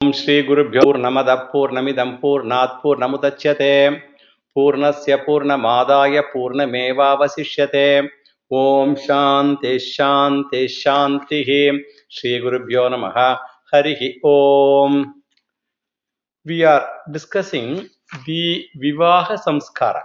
श्री गुरुभ्यो नमः पूर्णमिदं पूर्णात् पूर्णमुदच्यते पूर्णस्य पूर्णमादाय पूर्णमेवावशिष्यते ओम शांति शांति शांतिः श्री गुरुभ्यो नमः हरिः ओम. We are discussing the Vivaha Samskara,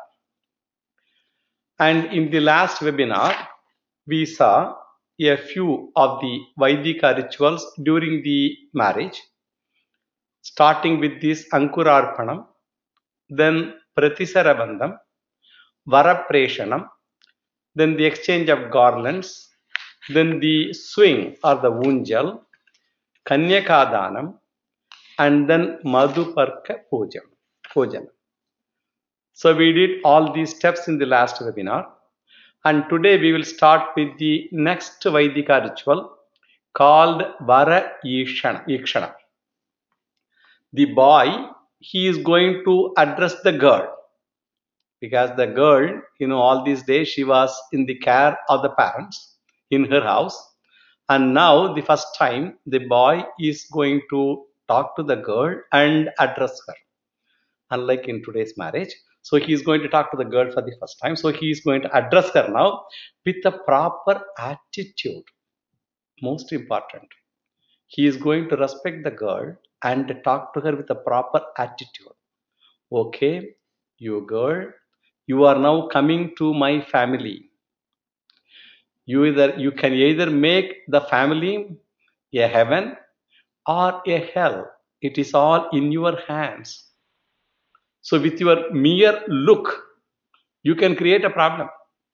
and in the last webinar we saw a few of the Vaidika rituals during the marriage, starting with this Ankurarpanam, then Pratisarabandham, Varapreshanam, then the exchange of garlands, then the swing or the Unjal, Kanyakadanam, and then Madhuparka Pujan. So we did all these steps in the last webinar, and today we will start with the next Vaidika ritual called Vara Ikshana. The boy, he is going to address the girl, because the girl, all these days she was in the care of the parents in her house, and now the first time the boy is going to talk to the girl and address her, unlike in today's marriage. So he is going to talk to the girl for the first time, so he is going to address her now with a proper attitude. Most important, he is going to respect the girl and talk to her with a proper attitude. Okay, you girl, you are now coming to my family. You can either make the family a heaven or a hell. It is all in your hands. So with your mere look, you can create a problem.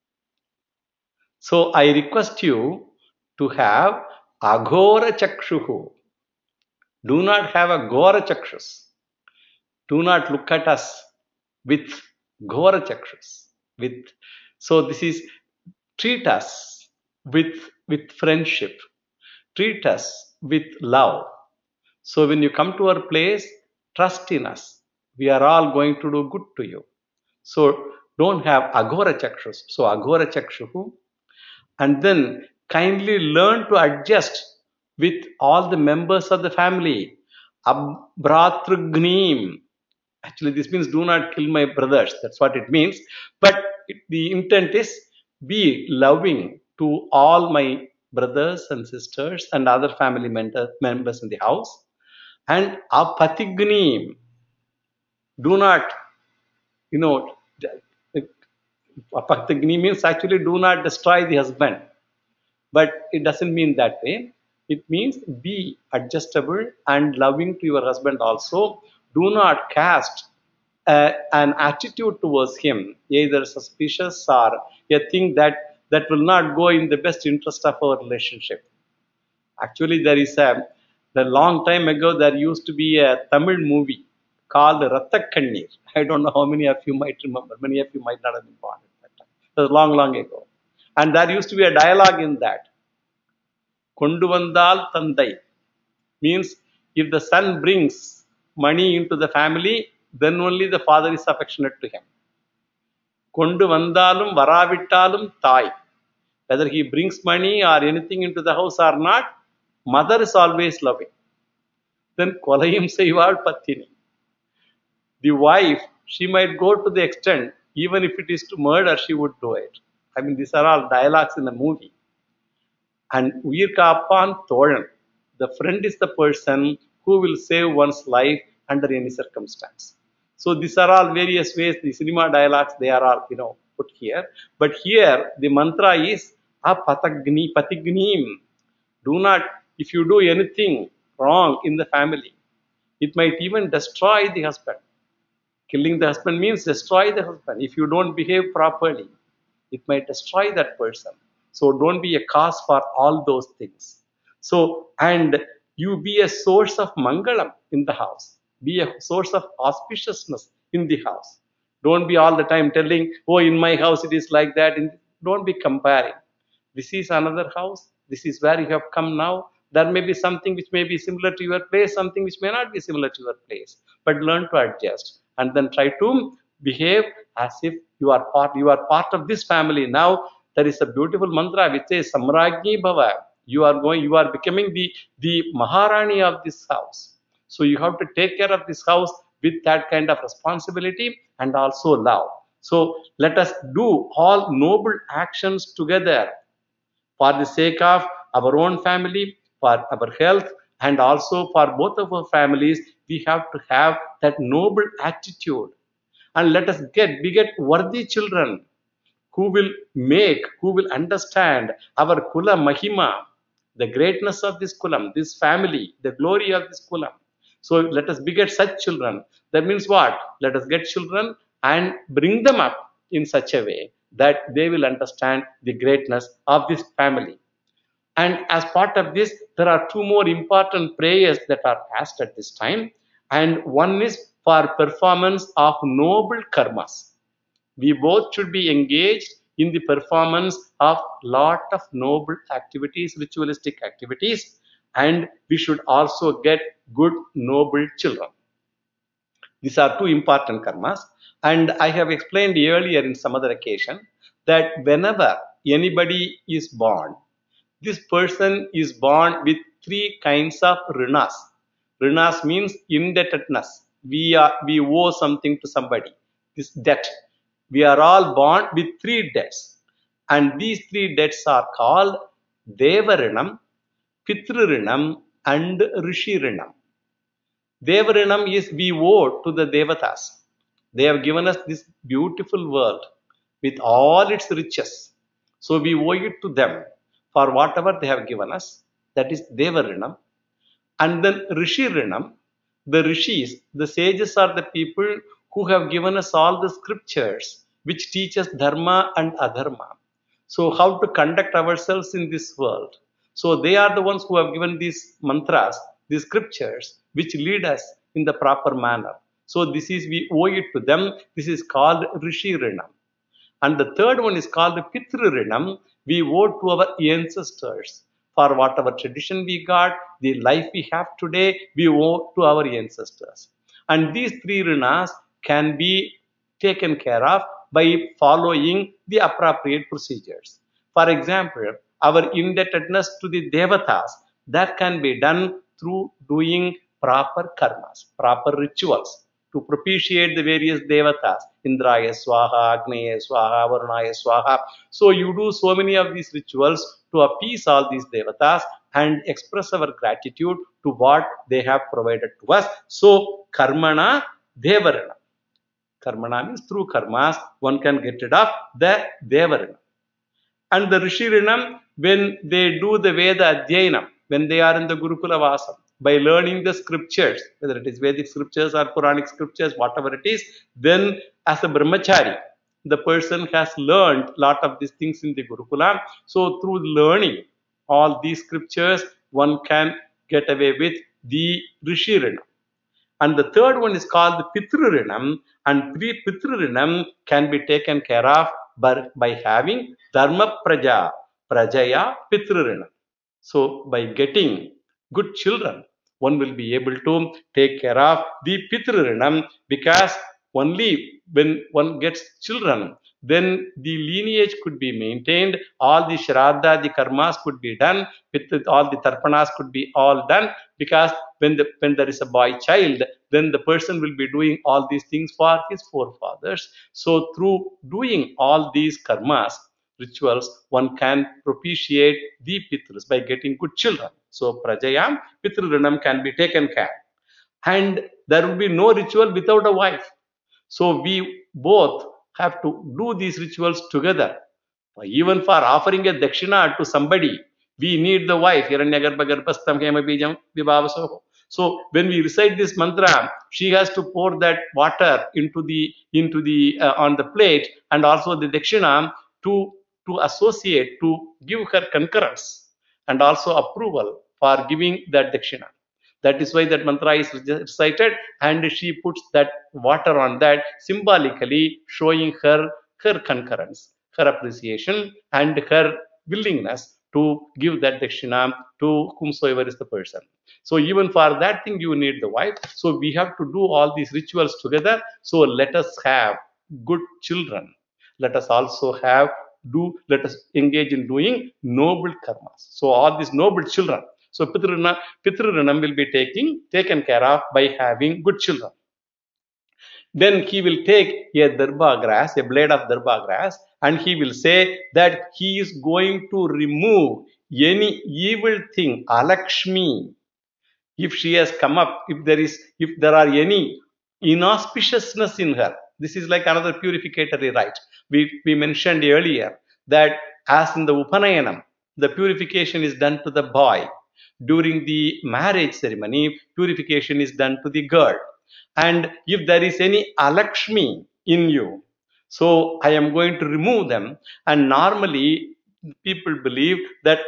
So I request you to have Aghora Chakshuhu. Do not have a Ghora Chakshus. Do not look at us with Ghora Chakshus. So this is, treat us with friendship. Treat us with love. So when you come to our place, trust in us. We are all going to do good to you. So don't have Aghora Chakshus. So Aghora Chakshuhu. And then kindly learn to adjust with all the members of the family. Abhratrugnim. Actually, this means do not kill my brothers. That's what it means. But the intent is be loving to all my brothers and sisters and other family members in the house. And apatignim. Do not, apatigni means actually do not destroy the husband. But it doesn't mean that way. It means be adjustable and loving to your husband also. Do not cast an attitude towards him, either suspicious or a thing that will not go in the best interest of our relationship. Actually, a long time ago, there used to be a Tamil movie called Rathakannir. I don't know how many of you might remember. Many of you might not have been born at that time. It was long, long ago. And there used to be a dialogue in that. Konduvandal Tandai means if the son brings money into the family, then only the father is affectionate to him. Konduvandalum Varavittalum Thai. Whether he brings money or anything into the house or not, mother is always loving. Then Kolayim Seival Pattini. The wife, she might go to the extent, even if it is to murder, she would do it. I mean, these are all dialogues in the movie. And Uirkapan Thoran, the friend is the person who will save one's life under any circumstance. So these are all various ways, the cinema dialogues, they are all, put here. But here, the mantra is patignim. Do not, if you do anything wrong in the family, it might even destroy the husband. Killing the husband means destroy the husband. If you don't behave properly, it might destroy that person. So don't be a cause for all those things. So, and you be a source of mangalam in the house. Be a source of auspiciousness in the house. Don't be all the time telling, oh, in my house it is like that. Don't be comparing. This is another house. This is where you have come now. There may be something which may be similar to your place, something which may not be similar to your place. But learn to adjust and then try to behave as if you are part of this family. Now, there is a beautiful mantra which says Samrajni Bhava. You are becoming the Maharani of this house. So you have to take care of this house with that kind of responsibility and also love. So let us do all noble actions together for the sake of our own family, for our health, and also for both of our families. We have to have that noble attitude. And let us beget worthy children who will understand our Kula Mahima, the greatness of this Kulam, this family, the glory of this Kulam. So let us beget such children. That means what? Let us get children and bring them up in such a way that they will understand the greatness of this family. And as part of this, there are two more important prayers that are asked at this time. And one is for performance of noble karmas. We both should be engaged in the performance of lot of noble activities, ritualistic activities, and we should also get good noble children. These are two important karmas, and I have explained earlier in some other occasion that whenever anybody is born, this person is born with three kinds of rinas. Rinas means indebtedness. We owe something to somebody. This debt. We are all born with three debts. And these three debts are called Devarinam, Pitrurinam, and Rishirinam. Devarinam is we owe to the Devatas. They have given us this beautiful world with all its riches. So we owe it to them for whatever they have given us. That is Devarinam. And then Rishirinam, the rishis, the sages are the people who have given us all the scriptures which teach us dharma and adharma. So how to conduct ourselves in this world. So they are the ones who have given these mantras, these scriptures which lead us in the proper manner. So this is, we owe it to them. This is called Rishirinam. And the third one is called Pitrurinam. We owe to our ancestors. For whatever tradition we got, the life we have today, we owe to our ancestors. And these three rinas can be taken care of by following the appropriate procedures. For example, our indebtedness to the devatas, that can be done through doing proper karmas, proper rituals to propitiate the various devatas. Indraya Swaha, Agnaya Swaha, Varunaya Swaha. So you do so many of these rituals to appease all these devatas and express our gratitude to what they have provided to us. So karmana devarana. Karmana means through karmas one can get rid of the devarana. And the Rishirinam, when they do the Veda Adhyayanam, when they are in the Gurukula Vasam, by learning the scriptures, whether it is Vedic scriptures or Puranic scriptures, whatever it is, then as a brahmachari, the person has learned a lot of these things in the Gurukula. So through learning all these scriptures, one can get away with the Rishirinam. And the third one is called the Pitrurinam, and Pitrurinam can be taken care of by having Dharma Praja, Prajaya Pitrurinam. So by getting good children, one will be able to take care of the Pitrurinam, because only when one gets children, then the lineage could be maintained, all the Shraddha, the karmas could be done, all the tarpanas could be all done, because when there is a boy child, then the person will be doing all these things for his forefathers. So through doing all these karmas, rituals, one can propitiate the Pitrus by getting good children. So Prajayam, Pitrurinam can be taken care. And there will be no ritual without a wife. So we both have to do these rituals together. Even for offering a dakshina to somebody, we need the wife. So when we recite this mantra, she has to pour that water into the on the plate, and also the dakshina to associate, to give her concurrence and also approval for giving that dakshina. That is why that mantra is recited, and she puts that water on that, symbolically showing her concurrence, her appreciation, and her willingness to give that dakshina to whomsoever is the person. So even for that thing you need the wife. So we have to do all these rituals together. So let us have good children. Let us also let us engage in doing noble karmas. So all these noble children. So Pitrurinam will be taken care of by having good children. Then he will take a darba grass, a blade of darba grass, and he will say that he is going to remove any evil thing, Alakshmi. If she has come up, if there are any inauspiciousness in her, this is like another purificatory rite. We mentioned earlier that as in the Upanayanam, the purification is done to the boy. During the marriage ceremony, purification is done to the girl. And if there is any Alakshmi in you, so I am going to remove them. And normally people believe that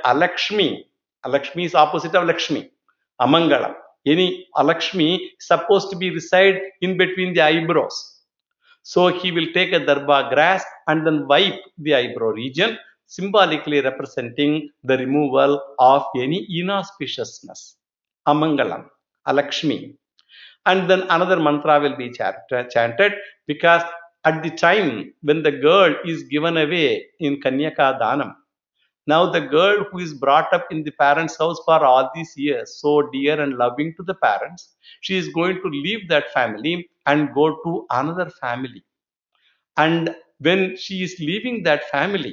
Alakshmi is opposite of Lakshmi, Amangalam. Any Alakshmi is supposed to be reside in between the eyebrows. So he will take a darba grass and then wipe the eyebrow region, symbolically representing the removal of any inauspiciousness. Amangalam, Alakshmi. And then another mantra will be chanted, because at the time when the girl is given away in Kanyaka Danam, now the girl who is brought up in the parents' house for all these years, so dear and loving to the parents, she is going to leave that family and go to another family. And when she is leaving that family,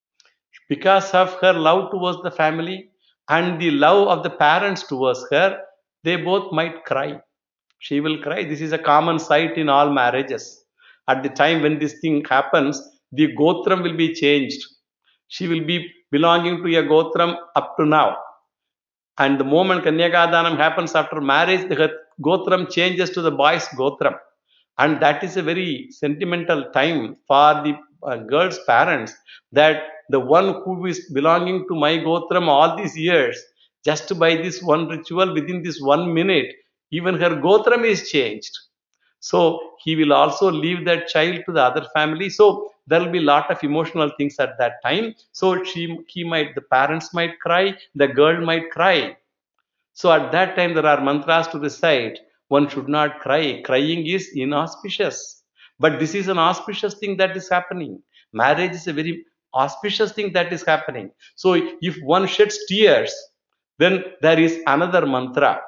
because of her love towards the family and the love of the parents towards her, they both might cry. She will cry. This is a common sight in all marriages. At the time when this thing happens, the Gotram will be changed. She will be belonging to a Gotram up to now. And the moment Kanyagadhanam happens after marriage, the Gotram changes to the boy's Gotram. And that is a very sentimental time for the girl's parents, that the one who is belonging to my Gotram all these years, just by this one ritual, within this 1 minute, even her Gotram is changed. So he will also leave that child to the other family. So there will be a lot of emotional things at that time. So the parents might cry, the girl might cry. So at that time there are mantras to recite. One should not cry. Crying is inauspicious. But this is an auspicious thing that is happening. Marriage is a very auspicious thing that is happening. So if one sheds tears, then there is another mantra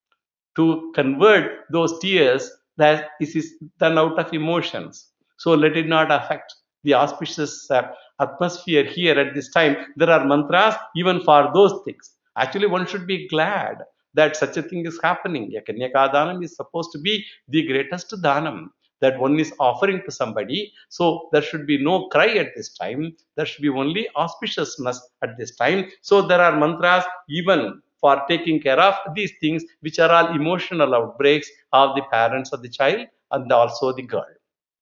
to convert those tears that is done out of emotions. So let it not affect the auspicious atmosphere here at this time. There are mantras even for those things. Actually, one should be glad that such a thing is happening. Kanyaka Danam is supposed to be the greatest Danam that one is offering to somebody. So there should be no cry at this time. There should be only auspiciousness at this time. So there are mantras even for taking care of these things, which are all emotional outbreaks of the parents of the child and also the girl.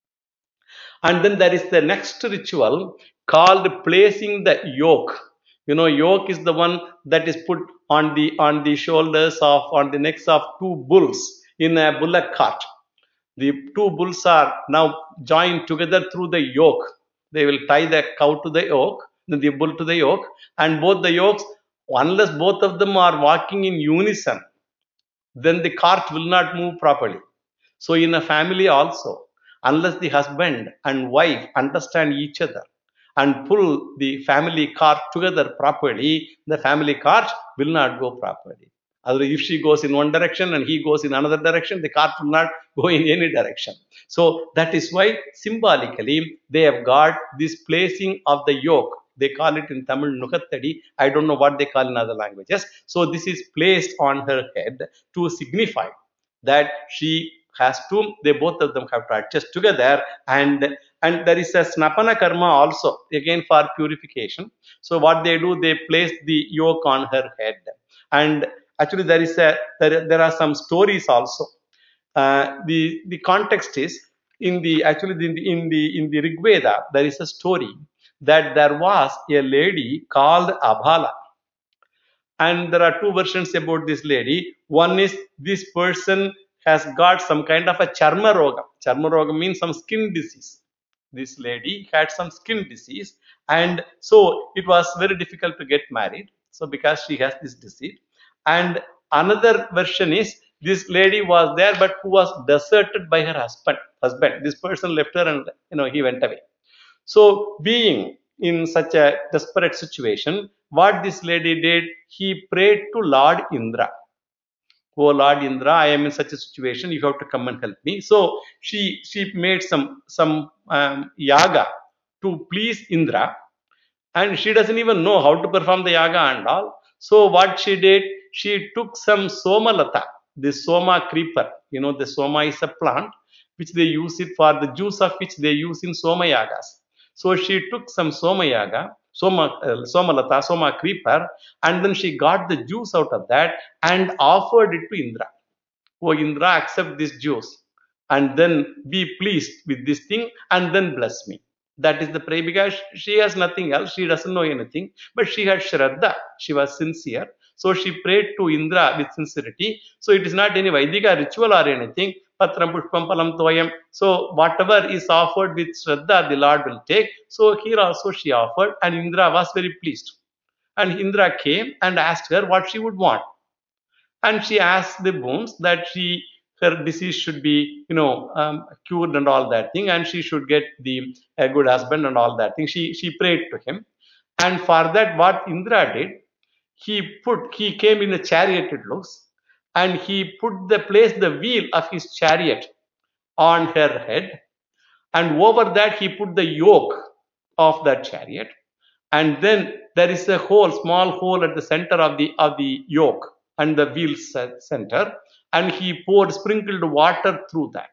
And then there is the next ritual called placing the yoke. Yoke is the one that is put on the shoulders of, on the necks of two bulls in a bullock cart. The two bulls are now joined together through the yoke. They will tie the cow to the yoke, the bull to the yoke, and both the yokes, unless both of them are walking in unison, then the cart will not move properly. So in a family also, unless the husband and wife understand each other and pull the family cart together properly, the family cart will not go properly. Otherwise, if she goes in one direction and he goes in another direction, the cart will not go in any direction. So that is why symbolically they have got this placing of the yoke. They call it in Tamil Nukattadi. I don't know what they call in other languages. So this is placed on her head to signify that they both of them have to adjust together, and there is a snapana karma also, again for purification. So what they do, they place the yoke on her head. And actually there are some stories also. The context is in the Rig Veda, there is a story that there was a lady called Abhala. And there are two versions about this lady. One is this person has got some kind of a charma roga. Charma roga means some skin disease. This lady had some skin disease, and so it was very difficult to get married. So because she has this disease. And another version is this lady was there, but who was deserted by her husband. This person left her, and he went away. So being in such a desperate situation, what this lady did, he prayed to Lord Indra. Oh Lord Indra, I am in such a situation. You have to come and help me. So she made some yaga to please Indra, and she doesn't even know how to perform the yaga and all. So what she did, she took some somalata, the soma creeper. You know, the soma is a plant which they use it for the juice of which they use in soma yagas. So she took some soma yaga, somalata, soma creeper, and then she got the juice out of that and offered it to Indra. Oh Indra, accept this juice and then be pleased with this thing and then bless me. That is the prayer, because she has nothing else. She doesn't know anything, but she had Shraddha. She was sincere. So she prayed to Indra with sincerity. So it is not any Vaidika ritual or anything. Patram Pushpam Palam Toyam. So whatever is offered with Shraddha, the Lord will take. So here also she offered, and Indra was very pleased. And Indra came and asked her what she would want. And she asked the bones that her disease should be cured and all that thing, and she should get a good husband and all that thing. She prayed to him, and for that what Indra did, he came in a chariot, it looks, and he placed the wheel of his chariot on her head, and over that he put the yoke of that chariot, and then there is a small hole at the center of the yoke and the wheel center, and he sprinkled water through that.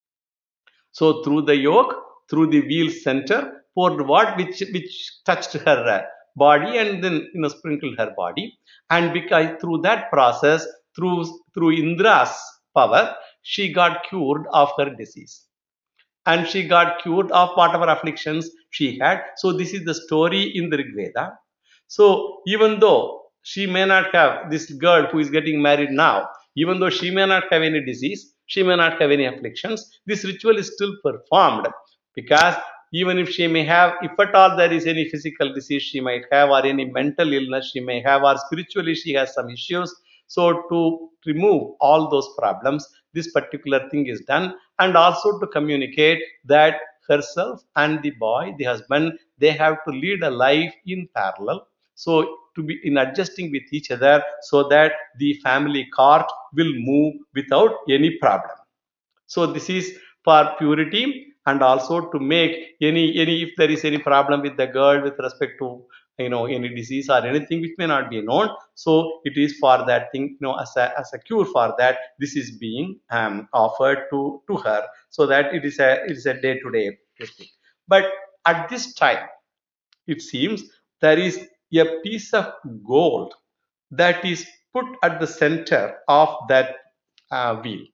So through the yoke, through the wheel center, poured what which touched her body, and then sprinkled her body, and because through that process, through Indra's power, she got cured of her disease, and she got cured of whatever afflictions she had. So this is the story in the Rig Veda. So even though she may not have, this girl who is getting married now, even though she may not have any disease, she may not have any afflictions, this ritual is still performed, because even if she may have, if at all there is any physical disease she might have, or any mental illness she may have, or spiritually she has some issues, so to remove all those problems, this particular thing is done, and also to communicate that herself and the boy, the husband, they have to lead a life in parallel. So to be in adjusting with each other, so that the family cart will move without any problem. So this is for purity, and also to make any if there is any problem with the girl with respect to any disease or anything which may not be known, so it is for that thing, as a cure for that, this is being offered to her, so that it is a day to day thing. But at this time, it seems there is a piece of gold that is put at the center of that wheel,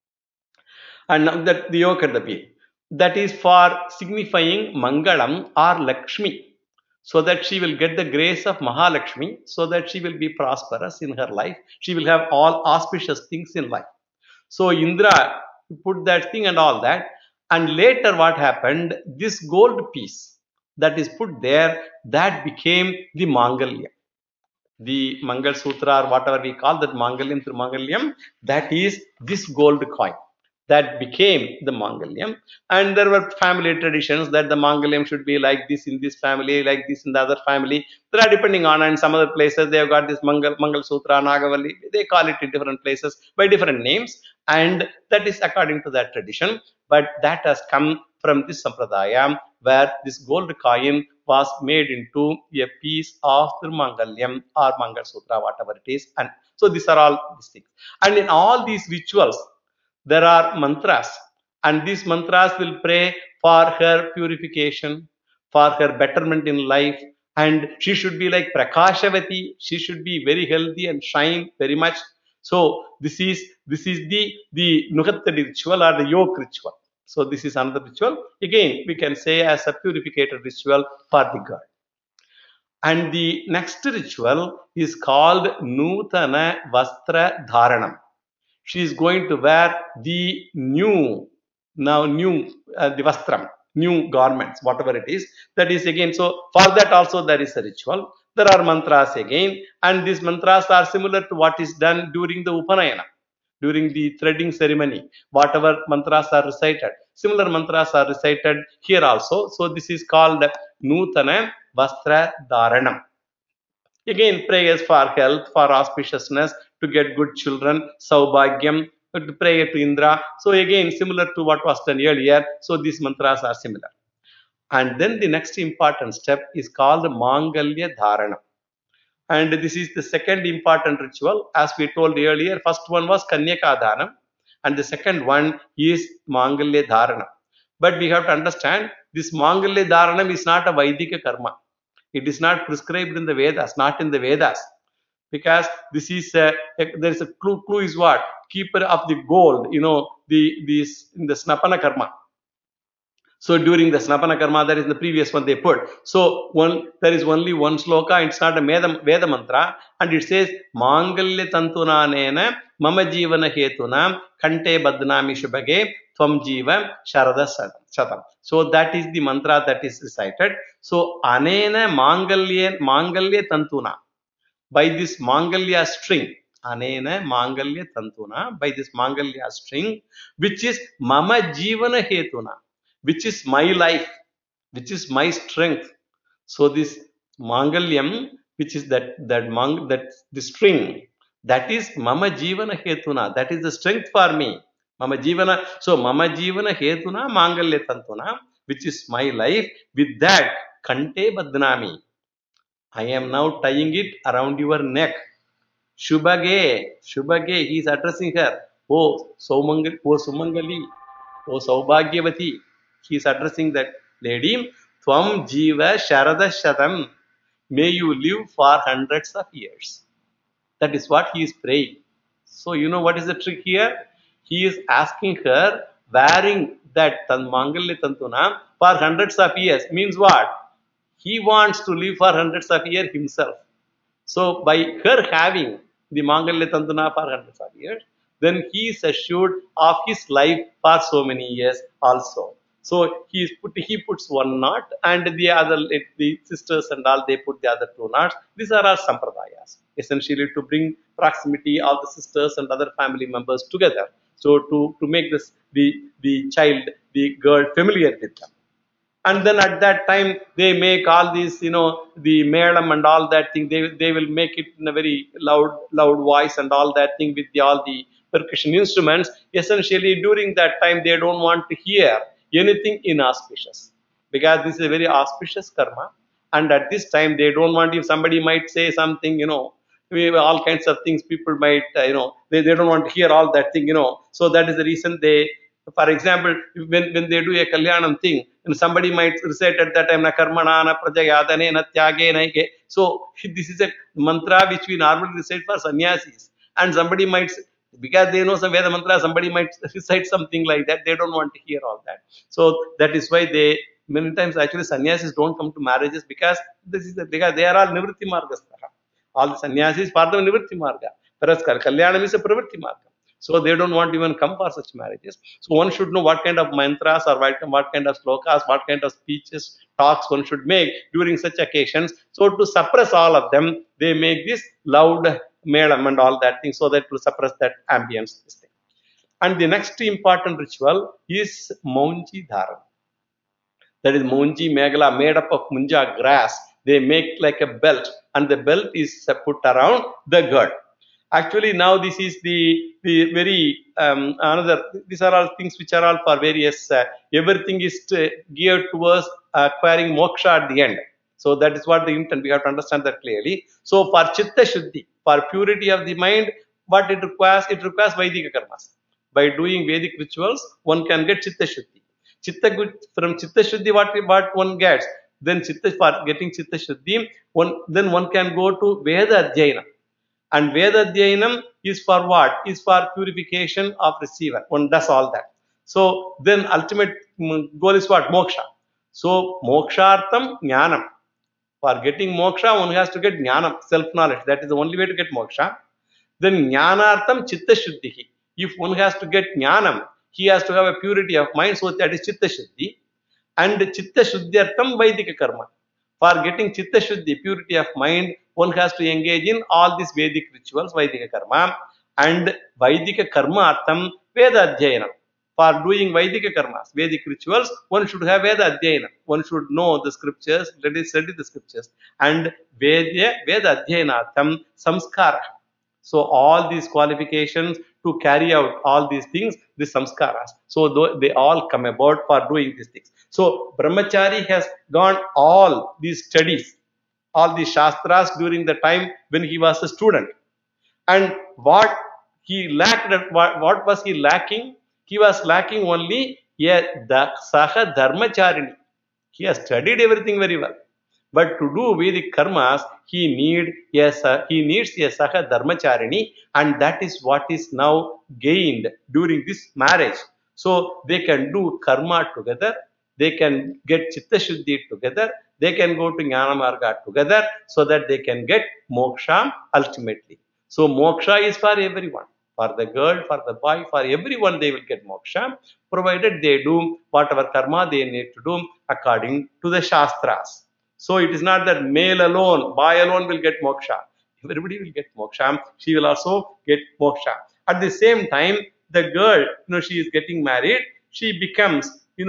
and now that the yoke at the wheel, that is for signifying Mangalam or Lakshmi, so that she will get the grace of Mahalakshmi, so that she will be prosperous in her life. She will have all auspicious things in life. So Indra put that thing and all that, and later what happened? This gold piece that is put there, that became the Mangalyam. The Mangal Sutra, or whatever we call that, Mangalyam through Mangalyam, that is this gold coin that became the Mangalyam. And there were family traditions that the Mangalyam should be like this in this family, like this in the other family. There are depending on, and some other places they have got this Mangal Sutra, Nagavalli, they call it in different places by different names, and that is according to that tradition. But that has come from this Sampradaya, where this gold coin was made into a piece of Mangalyam or Mangal Sutra, whatever it is. And so these are all these things. And in all these rituals, there are mantras, and these mantras will pray for her purification, for her betterment in life, and she should be like Prakashavati. She should be very healthy and shine very much. So this is the Nuhattadi ritual or the yoke ritual. So this is another ritual. Again, we can say as a purificator ritual for the girl. And the next ritual is called Nutana Vastra Dharanam. She is going to wear the new the vastram, new garments, whatever it is. That is again, so for that also there is a ritual. There are mantras again, and these mantras are similar to what is done during the Upanayana, during the threading ceremony. Whatever mantras are recited, similar mantras are recited here also. So this is called Nutana Vastra Dharanam. Again, prayers for health, for auspiciousness, to get good children, Saubhagyam, to pray to Indra. So again, similar to what was done earlier. So these mantras are similar. And then the next important step is called Mangalya Dharana. And this is the second important ritual. As we told earlier, first one was Kanyaka Dhanam, and the second one is Mangalya Dharana. But we have to understand this Mangalya Dharanam is not a Vaidika karma. It is not prescribed in the Vedas, not in the Vedas. Because this is there is a clue. Clue is what? Keeper of the gold, in the Snapana karma. So during the Snapana karma, that is the previous one they put. So there is only one sloka. It's not a Veda mantra, and it says Mangalya Tantuna Nena Mama Jivana Hetuna Kante Badnami Shubhage Tvam Jiva Sharada Shatam. So that is the mantra that is recited. So Anena Mangalya Tantuna, by this Mangalya string. Anena Mangalya Tantuna, by this Mangalya string, which is Mama Jivana Hetuna, which is my life, which is my strength. So this Mangalyam, which is that the string, that is Mama Jivana Hetuna, that is the strength for me. Mama Jivana, so Mama Jivana Hetuna Mangalya Tantuna, which is my life. With that, Kante Badnami, I am now tying it around your neck. Shubhage, he is addressing her. Oh, Sumangali, oh Saubhagyavati. He is addressing that lady. Tvam Jiva Sharada Shatam. May you live for hundreds of years. That is what he is praying. So, you know what is the trick here? He is asking her, wearing that Mangalya Tantuna for hundreds of years. Means what? He wants to live for hundreds of years himself. So by her having the Mangalya Tantuna for hundreds of years, then he is assured of his life for so many years also. So he puts one knot, and the sisters and all, they put the other two knots. These are our sampradayas, essentially to bring proximity of the sisters and other family members together. So to make this the child, the girl, familiar with them. And then at that time they make all these, the medam and all that thing, they will make it in a very loud voice and all that thing with all the percussion instruments. Essentially during that time they don't want to hear anything inauspicious, because this is a very auspicious karma, and at this time they don't want, if somebody might say something, all kinds of things people might, they don't want to hear all that thing, so that is the reason they, for example, when they do a kalyanam thing, and somebody might recite at that time, na karmana, na prajayadane, na tyage, naike. So this is a mantra which we normally recite for sannyasis. And somebody might, because they know some Veda mantra, somebody might recite something like that. They don't want to hear all that. So that is why many times actually sannyasis don't come to marriages, because because they are all nivritti margastha. All the sannyasis part of nivritti marga. Whereas kalyanam is a pravritti marga. So they don't want to even come for such marriages. So one should know what kind of mantras or what kind of slokas, what kind of speeches, talks one should make during such occasions. So to suppress all of them, they make this loud medam and all that thing, so that to suppress that ambience. This thing. And the next important ritual is Maunji Dharan. That is Maunji Meghala, made up of munja grass. They make like a belt, and the belt is put around the gourd. Actually, now this is the very another. These are all things which are all for various. Everything is geared towards acquiring moksha at the end. So that is what the intent. We have to understand that clearly. So for chitta shuddhi, for purity of the mind, what it requires Vaidika karmas. By doing Vedic rituals, one can get chitta shuddhi. From chitta shuddhi, what one gets, then for getting chitta shuddhi, then one can go to Veda Adhyayana. And Veda Adhyayanam is for what? Is for purification of receiver. One does all that. So then ultimate goal is what? Moksha. So mokshartam jnanam. For getting moksha, one has to get jnanam, self-knowledge. That is the only way to get moksha. Then jnanartam chitta shuddhi. If one has to get jnanam, he has to have a purity of mind. So that is chitta shuddhi. And chitta shuddhyartam vaidika karma. For getting chitta shuddhi, purity of mind, one has to engage in all these Vedic rituals, Vaidika karma, and Vaidika karma artham Veda Adhyayana. For doing Vaidika karmas, Vedic rituals, one should have Veda Adhyayana. One should know the scriptures, study the scriptures. And Veda Adhyayanatham samskara. So all these qualifications to carry out all these things, the samskaras. So they all come about for doing these things. So Brahmachari has gone all these studies, all these shastras during the time when he was a student. And what he lacked, what was he lacking? He was lacking only the Saha Dharmacharini. He has studied everything very well. But to do Vedic karmas, he needs a Saha Dharmacharini, and that is what is now gained during this marriage. So they can do karma together, they can get Chitta Shuddhi together, they can go to Jnana Marga together, so that they can get moksha ultimately. So moksha is for everyone. For the girl, for the boy, for everyone they will get moksha, provided they do whatever karma they need to do according to the shastras. So it is not that male alone, boy alone will get moksha. Everybody will get moksha. She will also get moksha. At the same time, the girl, she is getting married. She becomes,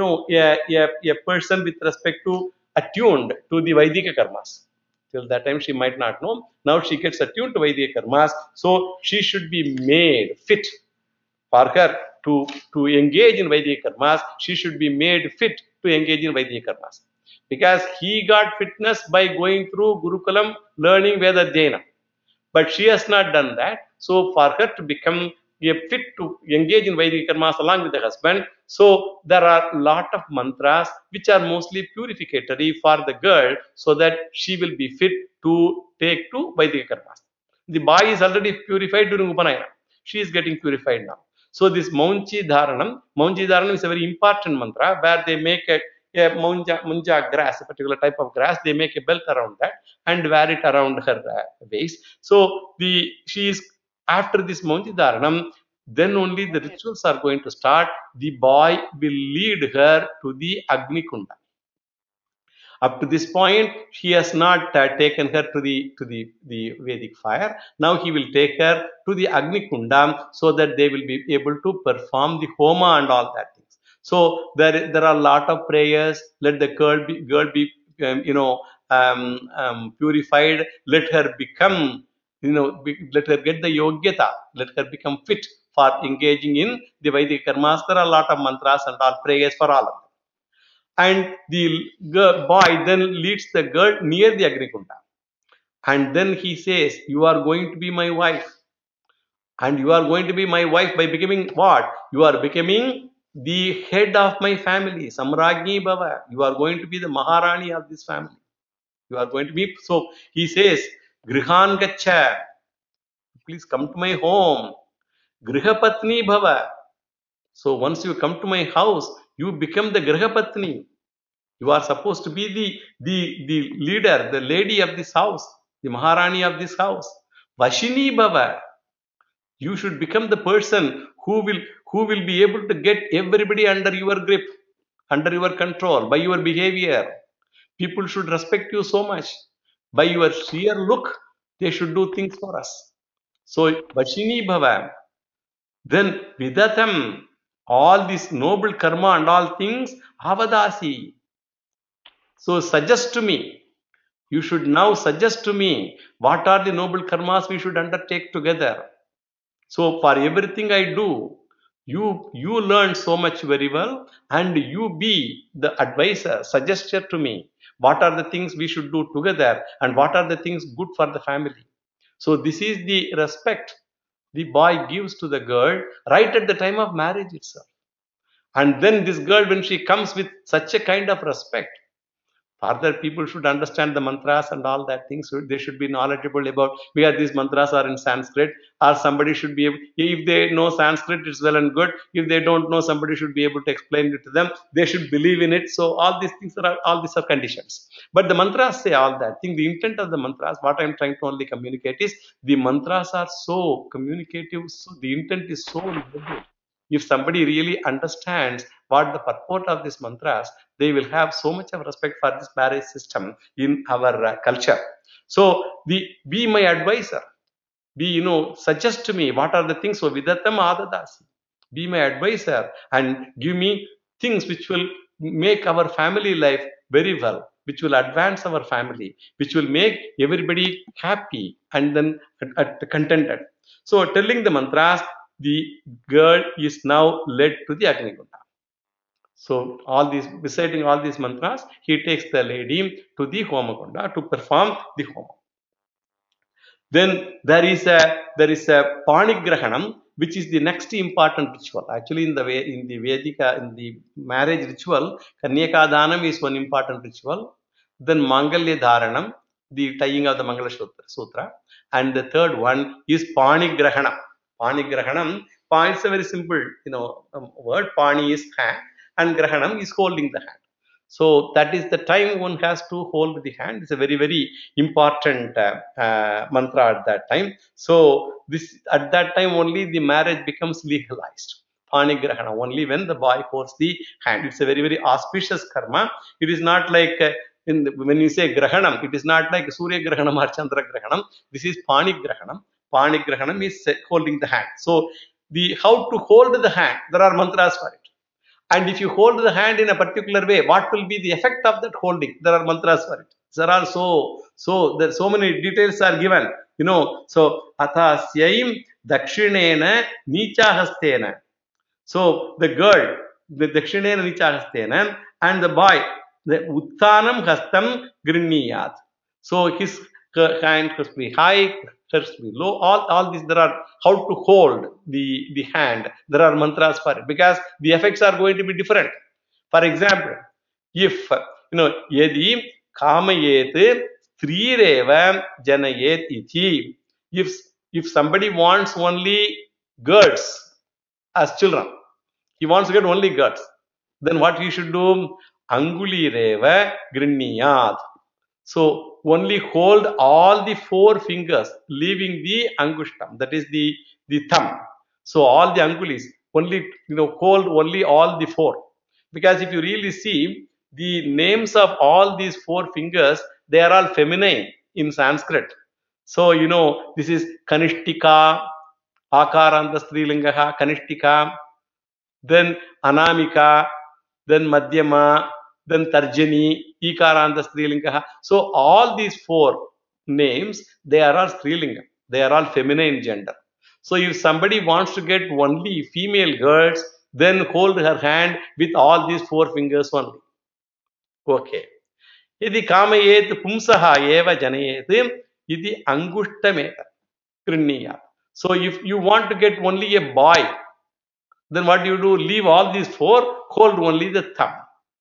a person with respect to attuned to the Vaidika karmas. Till that time, she might not know. Now she gets attuned to Vaidika karmas. So she should be made fit for her to engage in Vaidika karmas. She should be made fit to engage in Vaidika karmas. Because he got fitness by going through Gurukulam, learning Veda Dhyayana. But she has not done that. So for her to become fit to engage in Vedic karmas along with the husband, so there are a lot of mantras which are mostly purificatory for the girl, so that she will be fit to take to Vedic karmas. The boy is already purified during Upanayana. She is getting purified now. So this Maunchi Dharanam is a very important mantra where they make a munja grass, a particular type of grass, they make a belt around that and wear it around her waist. So she is after this Maunchi Dharanam, then only the rituals are going to start. The boy will lead her to the Agni Kunda. Up to this point, he has not taken her to the Vedic fire. Now he will take her to the Agni Kunda, so that they will be able to perform the Homa and all that things. So there are a lot of prayers. Let the girl be purified. Let her become, let her get the yogyata. Let her become fit for engaging in the Vedic karmas. There are a lot of mantras and all prayers for all of them. And the boy then leads the girl near the Agni Kunda. And then he says, you are going to be my wife. And you are going to be my wife by becoming what? You are becoming the head of my family. Samrajni Bhava. You are going to be the Maharani of this family. You are going to be. So he says, Grihan Gacha. Please come to my home. Grihapatni Bhava. So once you come to my house, you become the Grihapatni. You are supposed to be the leader, the lady of this house, the Maharani of this house. Vashini Bhava. You should become the person who will be able to get everybody under your grip, under your control, by your behavior. People should respect you so much. By your sheer look, they should do things for us. So, Vashini Bhava. Then Vidatam, all this noble karma and all things, Avadasi. So suggest to me. You should now suggest to me what are the noble karmas we should undertake together. So for everything I do, you learn so much very well, and you be the advisor, suggester to me. What are the things we should do together, and what are the things good for the family? So this is the respect the boy gives to the girl right at the time of marriage itself. And then this girl, when she comes with such a kind of respect, further people should understand the mantras and all that things. So they should be knowledgeable about, because these mantras are in Sanskrit, or somebody should be able, if they know Sanskrit, it's well and good. If they don't know, somebody should be able to explain it to them. They should believe in it. So all these are conditions. But the mantras say all that. I think the intent of the mantras, what I'm trying to only communicate is, the mantras are so communicative. So the intent is so noble. If somebody really understands what the purport of these mantras, they will have so much of respect for this marriage system in our culture. So be my advisor. Suggest to me what are the things. So Vidatam Adadasi. Be my advisor and give me things which will make our family life very well, which will advance our family, which will make everybody happy and then contented. So telling the mantras, the girl is now led to the Agni Kunda. So all these, reciting all these mantras, he takes the lady to the Homakunda to perform the Homa. Then there is a Panigrahanam, which is the next important ritual. Actually, in the Vedika, in the marriage ritual, Kanyaka Dhanam is one important ritual. Then Mangalya Dharanam, the tying of the Mangala Sutra, and the third one is Panigrahanam. Panigrahanam, it's a very simple, word. Pani is hand, and Grahanam is holding the hand. So that is the time one has to hold the hand. It's a very, very important mantra at that time. So this, at that time only the marriage becomes legalized. Panigrahana, only when the boy holds the hand. It's a very, very auspicious karma. It is not like when you say grahanam, it is not like Surya Grahanam or Chandra Grahanam. This is Panigrahanam. Panigrahanam is holding the hand. So the how to hold the hand, there are mantras for it. And if you hold the hand in a particular way, what will be the effect of that holding? There are mantras for it. There are there so many details are given. So athasyaim dakshinena nichahastena. So the girl, the dakshinena nichahastena, and the boy, the uttanam hastam grinniyat. So his hand has to be high, has to be low. All these, there are how to hold the hand. There are mantras for it because the effects are going to be different. For example, if yadi kamayet strireva janayet iti. If somebody wants only girls as children, he wants to get only girls, then what he should do? Anguli reva grinniyat. So only hold all the 4 fingers, leaving the angushtam, that is the thumb. So all the angulis, only hold only all the 4. Because if you really see the names of all these 4 fingers, they are all feminine in Sanskrit. So this is Kanishtika, Akaranta Strilingaha, Kanishtika, then Anamika, then Madhyama, then Tarjani, Ikaranta Strilingaha. So all these 4 names, they are all Strilingam. They are all feminine gender. So if somebody wants to get only female girls, then hold her hand with all these 4 fingers only. Okay. Yadi kamayet pumsaha eva janayet, yadi angushtameta krinniyat. So if you want to get only a boy, then what do you do? Leave all these 4, hold only the thumb.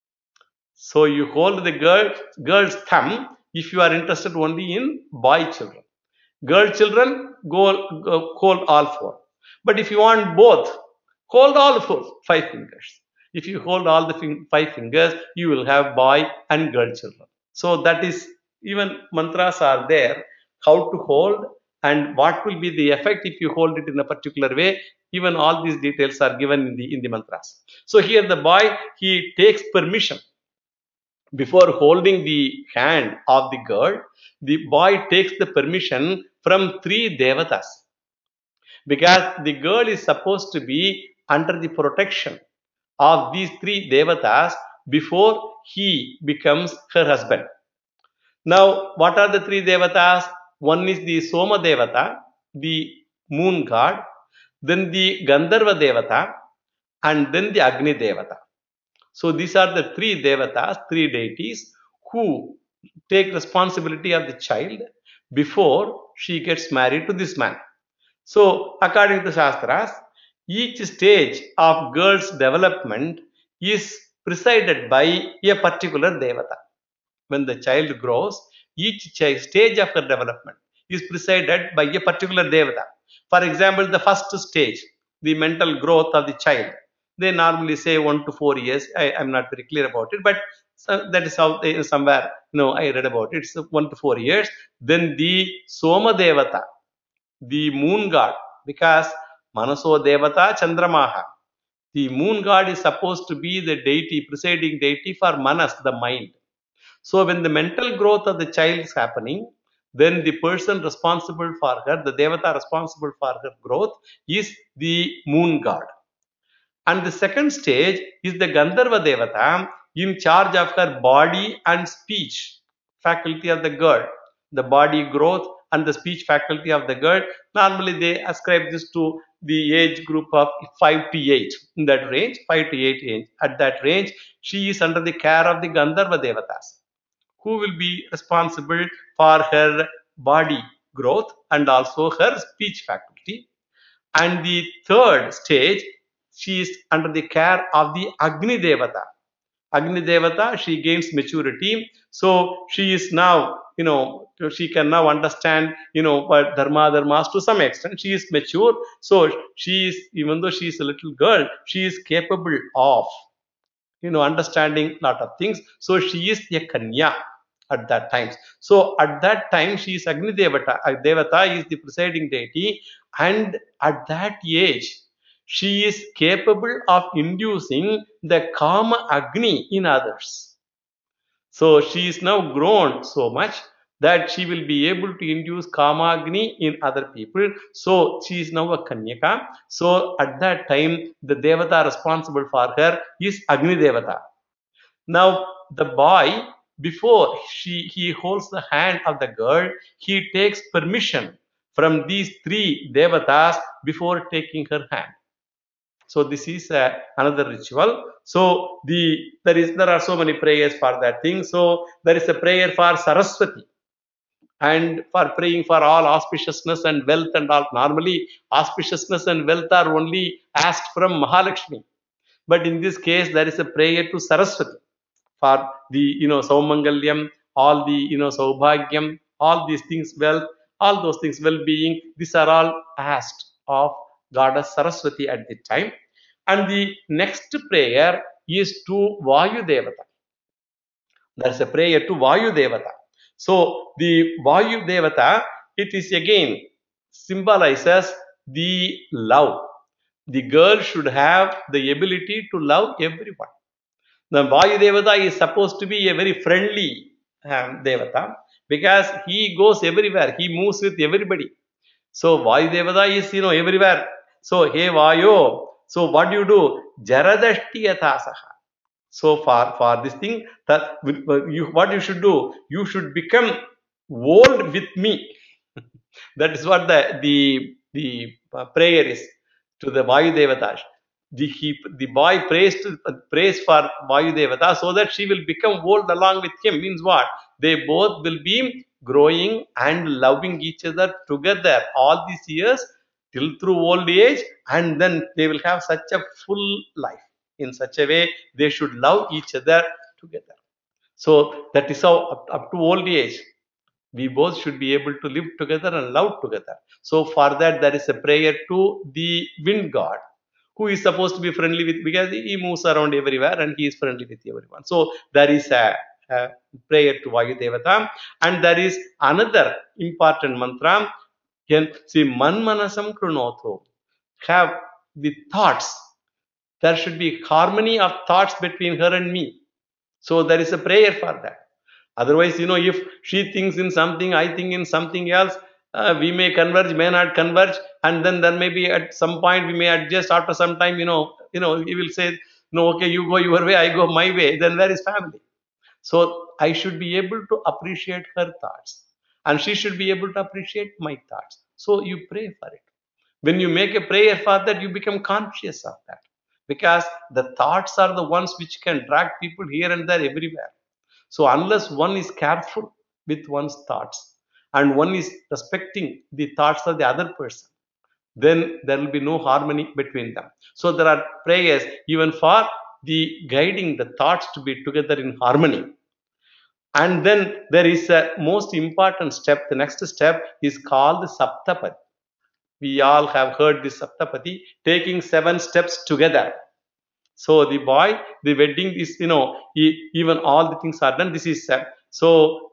So you hold the girl's thumb if you are interested only in boy children. Girl children, go hold all 4. But if you want both, hold all 5 fingers. If you hold all the 5 fingers, you will have boy and girl children. So that is, even mantras are there, how to hold and what will be the effect if you hold it in a particular way. Even all these details are given in the mantras. So here the boy, he takes permission. Before holding the hand of the girl, the boy takes the permission from 3 devatas. Because the girl is supposed to be under the protection of these 3 devatas before he becomes her husband. Now, what are the 3 devatas? One is the Soma Devata, the moon god, then the Gandharva Devata, and then the Agni Devata. So these are the 3 devatas, 3 deities who take responsibility of the child before she gets married to this man. So according to Shastras, each stage of girl's development is presided by a particular devata. When the child grows, each stage of her development is presided by a particular devata. For example, the first stage, the mental growth of the child, they normally say 1 to 4 years. I'm not very clear about it, but that is how somewhere I read about it. It's 1 to 4 years. Then the Soma Devata, the moon god, because Manaso Devata Chandramaha, the moon god is supposed to be the deity, presiding deity for Manas, the mind. So when the mental growth of the child is happening, then the person responsible for her, the devata responsible for her growth, is the moon god. And the second stage is the Gandharva Devata in charge of her body and speech faculty of the girl, the body growth and the speech faculty of the girl. Normally, they ascribe this to the age group of 5 to 8, in that range, 5 to 8 age. At that range, she is under the care of the Gandharva Devatas, who will be responsible for her body growth and also her speech faculty. And the third stage, she is under the care of the Agni Devata. Agni Devata, she gains maturity. So she is now, she can now understand, what dharmas to some extent. She is mature. So she is, even though she is a little girl, she is capable of, understanding a lot of things. So she is a Kanya at that time. So at that time, she is Agni Devata. Devata is the presiding deity. And at that age, she is capable of inducing the Kama Agni in others. So she is now grown so much that she will be able to induce Kama Agni in other people. So she is now a Kanyaka. So at that time, the Devata responsible for her is Agni Devata. Now the boy, before he holds the hand of the girl, he takes permission from these three Devatas before taking her hand. So this is another ritual. So there are so many prayers for that thing. So there is a prayer for Saraswati, and for praying for all auspiciousness and wealth and all. Normally, auspiciousness and wealth are only asked from Mahalakshmi, but in this case, there is a prayer to Saraswati for the Saumangalyam, all the Saubhagyam, all these things, wealth, all those things, well-being. These are all asked of Goddess Saraswati at the time. And the next prayer is to Vayu Devata. There is a prayer to Vayu Devata. So the Vayu Devata, it is again symbolizes the love. The girl should have the ability to love everyone. The Vayu Devata is supposed to be a very friendly Devata, because he goes everywhere. He moves with everybody. So Vayu Devata is everywhere. So hey Vayu, so what do you do? Jaradashti yathasaha. So for this thing, that what you should do, you should become old with me. That is what the prayer is to the Vayu Devata. The boy prays for Vayu Devata so that she will become old along with him. Means what? They both will be growing and loving each other together all these years till through old age, and then they will have such a full life. In such a way, they should love each other together. So that is how up to old age, we both should be able to live together and love together. So for that, there is a prayer to the wind god, who is supposed to be friendly with, because he moves around everywhere and he is friendly with everyone. So there is a prayer to Vayu Devata, and there is another important mantra. See, manmanasam krunoto. Have the thoughts. There should be harmony of thoughts between her and me. So there is a prayer for that. Otherwise, if she thinks in something, I think in something else, we may converge, may not converge, and then there may be at some point we may adjust. After some time, he will say, no, okay, you go your way, I go my way. Then where is family? So I should be able to appreciate her thoughts, and she should be able to appreciate my thoughts. So you pray for it. When you make a prayer for that, you become conscious of that, because the thoughts are the ones which can drag people here and there everywhere. So unless one is careful with one's thoughts and one is respecting the thoughts of the other person, then there will be no harmony between them. So there are prayers even for the guiding the thoughts to be together in harmony. And then there is a most important step. The next step is called Saptapadi. We all have heard this Saptapadi, taking 7 steps together. So the boy, the wedding is, even all the things are done. This is so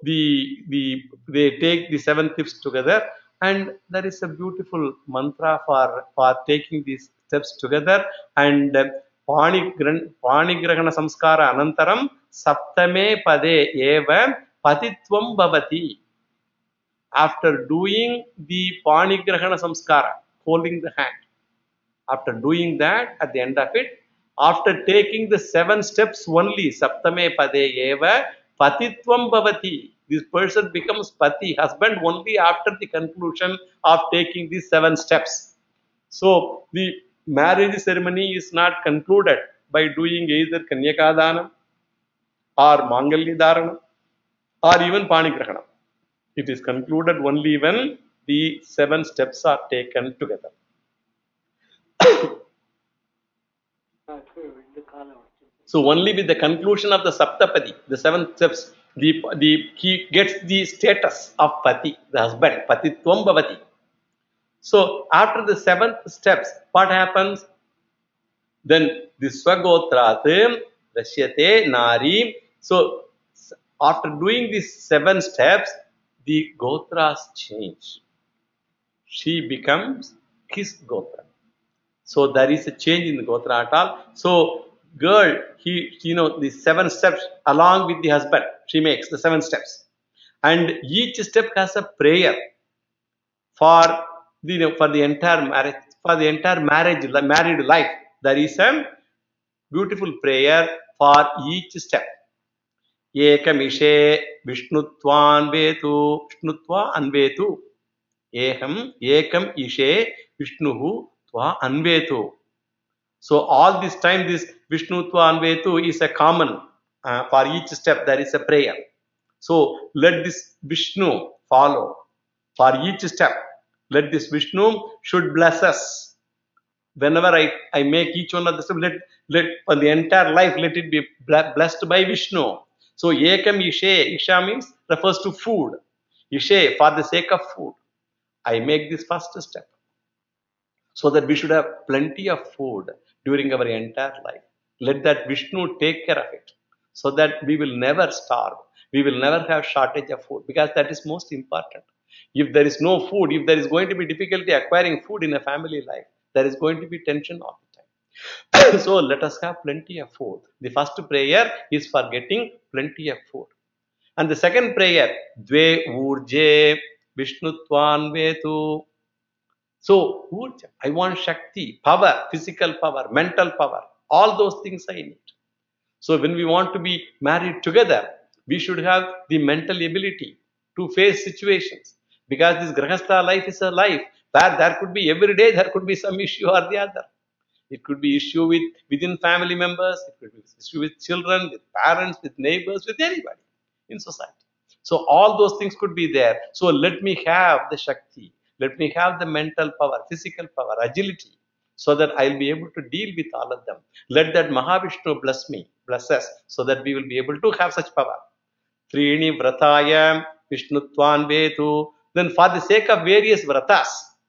they take the 7 steps together, and there is a beautiful mantra for taking these steps together. And Panigrahana samskara anantaram saptame pade eva patitvam bhavati. After doing the Panigrahana samskara, holding the hand, After doing that, at the end of it, after taking the 7 steps only, Saptame Pade Eva, Patitvam Bhavati. This person becomes Pati, husband, only after the conclusion of taking these 7 steps. So, the marriage ceremony is not concluded by doing either Kanyakadanam or Mangalya Dharanam or even Panigrahanam. It is concluded only when the 7 steps are taken together. So only with the conclusion of the Saptapadi, the 7 steps, he gets the status of Pati, the husband, Patitvam Bhavati. So after the 7th steps, what happens? Then the Swagotrat, Rashyate, Nari. So after doing these 7 steps, the Gotras change. She becomes his Gotra. So there is a change in the Gotra at all. So girl, the 7 steps along with the husband, she makes the 7 steps. And each step has a prayer for the entire married life. There is a beautiful prayer for each step. Ekamishe Vishnutvan Vetu Vishnutva Anvetu. Ekam Ishe Vishnuhu Tva Anvetu. So all this time, this Vishnu Tva Anvetu is a common. For each step there is a prayer. So let this Vishnu follow. For each step, let this Vishnu should bless us. Whenever I make each one of the steps, let for the entire life, let it be blessed by Vishnu. So Ekam Ishe, Isha means refers to food. Ishe, for the sake of food, I make this first step. So that we should have plenty of food during our entire life. Let that Vishnu take care of it. So that we will never starve. We will never have shortage of food. Because that is most important. If there is no food, if there is going to be difficulty acquiring food in a family life, there is going to be tension all the time. So let us have plenty of food. The first prayer is for getting plenty of food. And the second prayer, Dve Urje Vishnutvan Vetu. So, I want Shakti, power, physical power, mental power, all those things I need. So, when we want to be married together, we should have the mental ability to face situations. Because this Grahastha life is a life where there could be, every day there could be some issue or the other. It could be issue within family members, it could be issue with children, with parents, with neighbors, with anybody in society. So, all those things could be there. So, let me have the Shakti. Let me have the mental power, physical power, agility, so that I'll be able to deal with all of them. Let that Mahavishnu bless me, bless us, so that we will be able to have such power. Trini Vrataya, Vishnutvan Vetu. Then for the sake of various vratas,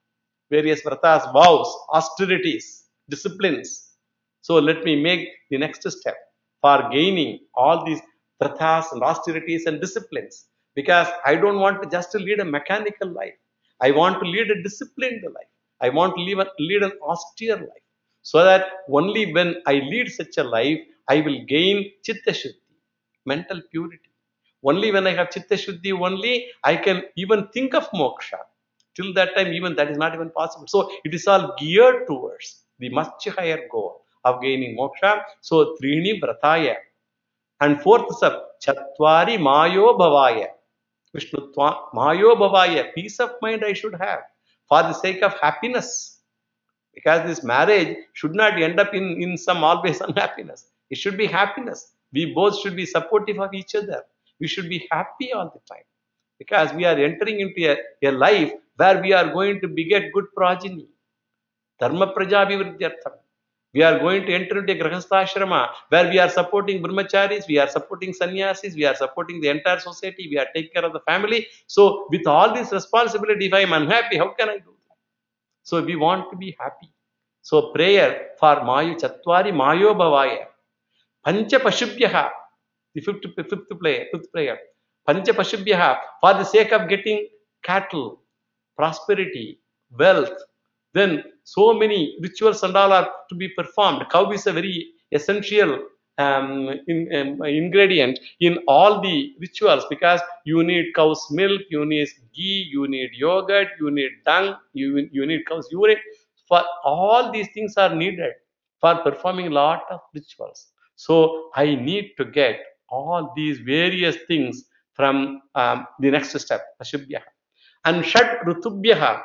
vows, austerities, disciplines. So let me make the next step for gaining all these vratas and austerities and disciplines. Because I don't want to just lead a mechanical life. I want to lead a disciplined life. I want to lead an austere life. So that only when I lead such a life, I will gain Chitta Shuddhi, mental purity. Only when I have Chitta Shuddhi, only I can even think of moksha. Till that time, even that is not even possible. So it is all geared towards the much higher goal of gaining moksha. So Trini Vrataya. And fourth sub, Chatvari Mayo Bhavaya. Vishnutva Mayo Bhavaya, peace of mind I should have for the sake of happiness. Because this marriage should not end up in some always unhappiness. It should be happiness. We both should be supportive of each other. We should be happy all the time. Because we are entering into a life where we are going to beget good progeny. Dharma Prajabhivridyartham. We are going to enter into a Grahastha where we are supporting brahmacharis, we are supporting sannyasis, we are supporting the entire society, we are taking care of the family. So, with all this responsibility, if I am unhappy, how can I do that? So, we want to be happy. So, prayer for Mayu Chatvari Mayo Bhavaya. Pancha Pashubhyaha, the fifth prayer. Pancha Pashubhyaha, for the sake of getting cattle, prosperity, wealth. Then so many rituals and all are to be performed. Cow is a very essential ingredient in all the rituals because you need cow's milk, you need ghee, you need yogurt, you need dung, you need cow's urine. For all these things are needed for performing lot of rituals. So I need to get all these various things from the next step, Ashubhya. And Shad Ritubhyaha,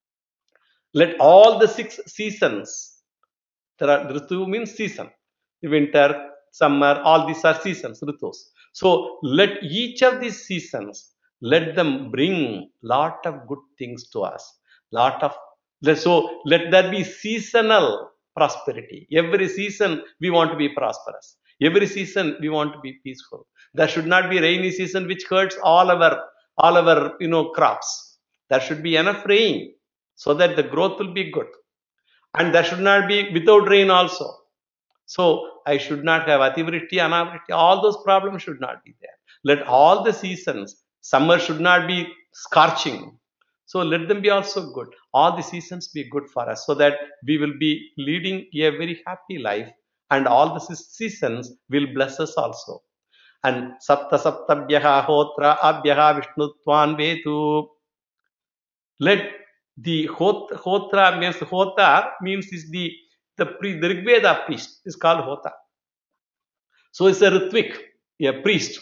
let all the 6 seasons, there are Ritu means season, winter, summer, all these are seasons, Ritus. So let each of these seasons, let them bring lot of good things to us. Lot of so let there be seasonal prosperity. Every season we want to be prosperous. Every season we want to be peaceful. There should not be rainy season which hurts all our crops. There should be enough rain so that the growth will be good. And there should not be without rain also. So I should not have ativrishti, anavrishti, all those problems should not be there. Let all the seasons, summer should not be scorching. So let them be also good. All the seasons be good for us so that we will be leading a very happy life and all the seasons will bless us also. And sapta saptabhyaha hotra abhyaha vishnutvan vetu. Let the Hotra means Hota means is the Rigveda priest is called Hota. So it's a Ritvik, a priest.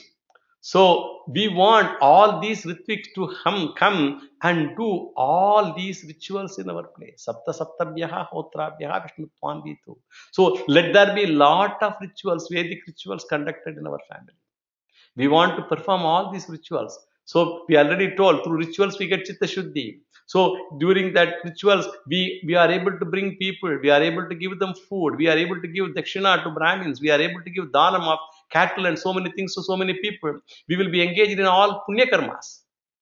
So we want all these Ritviks to come and do all these rituals in our place. Sapta Saptabhyaha Hotrabhyaha Vishnutvan Vitu. So let there be lot of rituals, Vedic rituals conducted in our family. We want to perform all these rituals. So we already told through rituals we get Chitta Shuddhi. So during that rituals, we are able to bring people, we are able to give them food, we are able to give Dakshina to Brahmins, we are able to give Dhanam of cattle and so many things to so many people. We will be engaged in all Punya Karmas.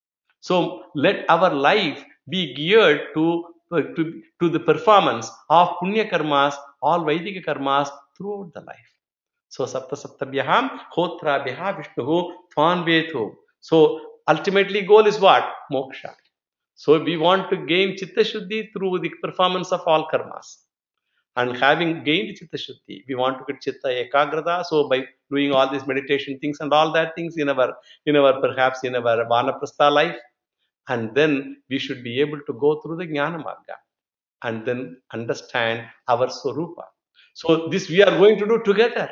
So let our life be geared to the performance of Punya Karmas, all Vedic Karmas throughout the life. So sapta saptabhyaham hotrabhyaha vishnuhu tvanvethu. So ultimately goal is what? Moksha. So we want to gain chitta shuddhi through the performance of all karmas. And having gained chitta shuddhi, we want to get chitta ekagrata. So by doing all these meditation things and all that things in our perhaps in our vanaprastha life, and then we should be able to go through the jnana marga and then understand our swarupa. So this we are going to do together.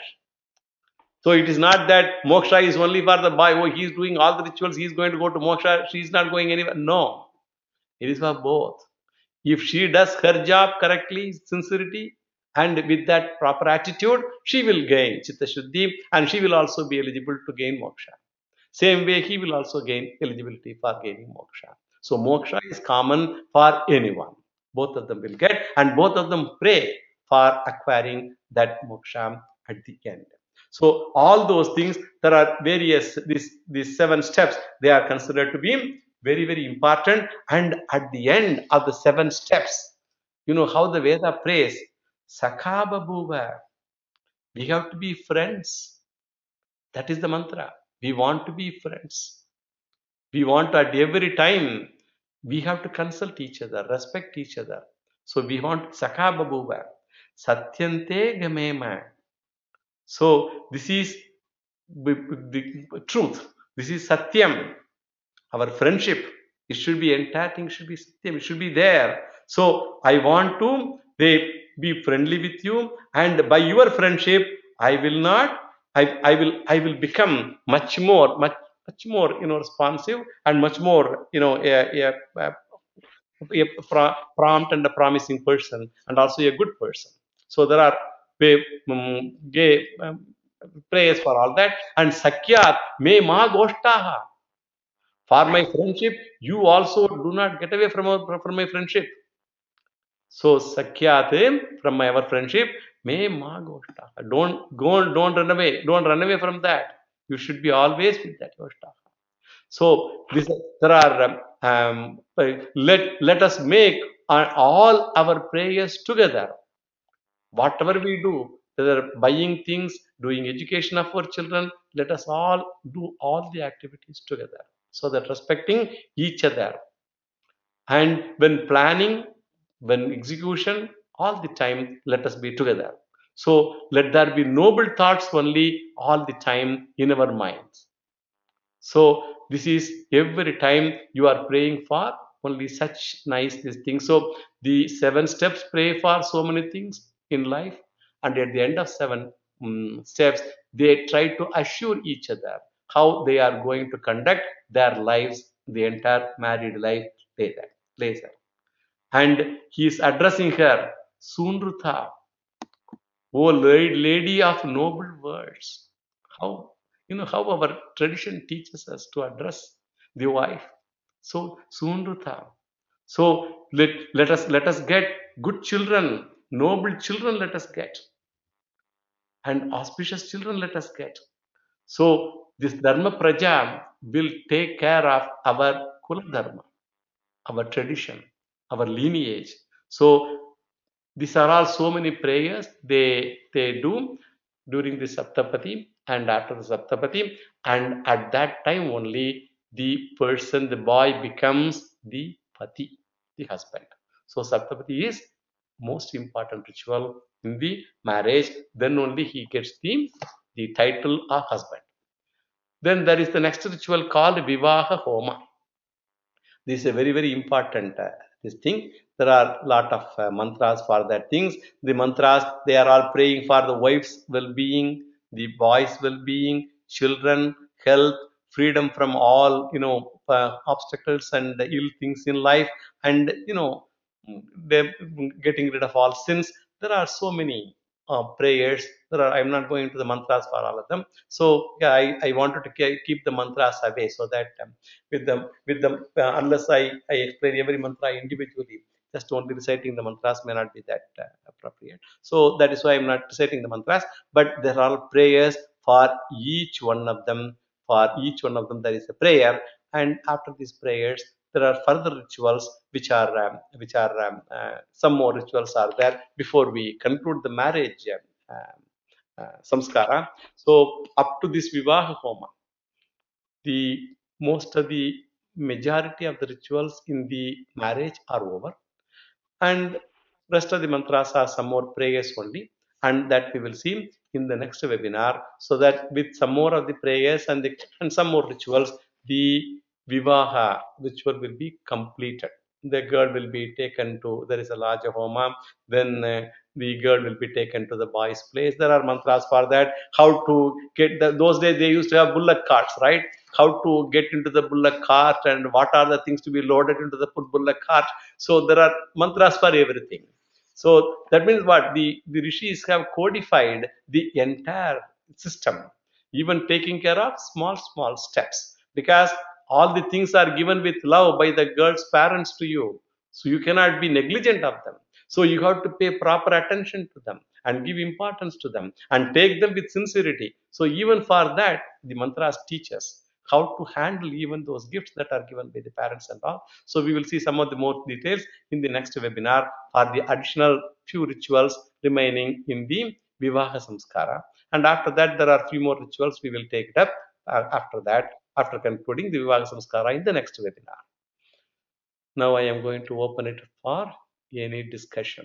So it is not that moksha is only for the boy. Oh, he is doing all the rituals. He is going to go to moksha. She is not going anywhere. No, it is for both. If she does her job correctly, sincerity, and with that proper attitude, she will gain chitta shuddhi, and she will also be eligible to gain moksha. Same way, he will also gain eligibility for gaining moksha. So moksha is common for anyone. Both of them will get, and both of them pray for acquiring that moksha at the end. So all those things, there are various these 7 steps. They are considered to be very, very important. And at the end of the 7 steps, you know how the Veda prays, Sakha Babuva. We have to be friends. That is the mantra. We want to be friends. We want to, at every time, we have to consult each other, respect each other. So we want Sakha Babuva. Satyante Gamema. So this is the truth. This is Satyam. Our friendship, it should be entire thing, should be Satyam, it should be there. So I want to be friendly with you, and by your friendship, I will become much more, responsive and much more, prompt and a promising person, and also a good person. So there are gay prayers for all that. And Sakyat me ma goshtaha. For my friendship, you also do not get away from my friendship. So Sakyat from our friendship, me ma goshtaha. Don't run away. Don't run away from that. You should be always with that goshtaha. So there are let us make all our prayers together. Whatever we do, whether buying things, doing education of our children, let us all do all the activities together. So that respecting each other. And when planning, when execution, all the time, let us be together. So let there be noble thoughts only all the time in our minds. So this is every time you are praying for only such nice this thing. So the 7 steps pray for so many things in life, and at the end of 7 steps, they try to assure each other how they are going to conduct their lives, the entire married life later. And he is addressing her, Sunrutha, O lady of noble words. How how our tradition teaches us to address the wife. So Sunrutha. So let us get good children, noble children let us get, and auspicious children let us get. So this Dharma Praja will take care of our Kula Dharma, our tradition, our lineage. So these are all so many prayers they do during the Saptapati and after the Saptapati, and at that time only the boy becomes the Pati, the husband. So Saptapati is most important ritual in the marriage. Then only he gets the title of husband. Then there is the next ritual called Vivaha Homa. This is a very very important this thing. There are lot of mantras for that things. The mantras, they are all praying for the wife's well-being, the boys well-being, children, health, freedom from all obstacles and ill things in life, and they're getting rid of all sins. There are so many prayers. I'm not going to the mantras for all of them. So yeah, I wanted to keep the mantras away, so that with them unless I explain every mantra individually, just only reciting the mantras may not be that appropriate. So that is why I'm not reciting the mantras, but there are prayers for each one of them. For each one of them there is a prayer, and after these prayers there are further rituals which are some more rituals are there before we conclude the marriage samskara. So up to this Vivaha Homa, the most of the majority of the rituals in the marriage are over, and rest of the mantras are some more prayers only, and that we will see in the next webinar. So that with some more of the prayers and some more rituals, the Vivaha ritual will be completed. The girl will be taken to, there is a large homa, then the girl will be taken to the boy's place. There are mantras for that, how to get those days they used to have bullock carts, right? How to get into the bullock cart and what are the things to be loaded into the bullock cart. So there are mantras for everything. So that means what the rishis have codified the entire system, even taking care of small small steps, because all the things are given with love by the girl's parents to you. So you cannot be negligent of them. So you have to pay proper attention to them and give importance to them and take them with sincerity. So even for that, the mantras teach us how to handle even those gifts that are given by the parents and all. So we will see some of the more details in the next webinar for the additional few rituals remaining in the Vivaha Samskara. And after that, there are few more rituals we will take it up after that, after concluding the Vivaha Samskara in the next webinar. Now I am going to open it for any discussion.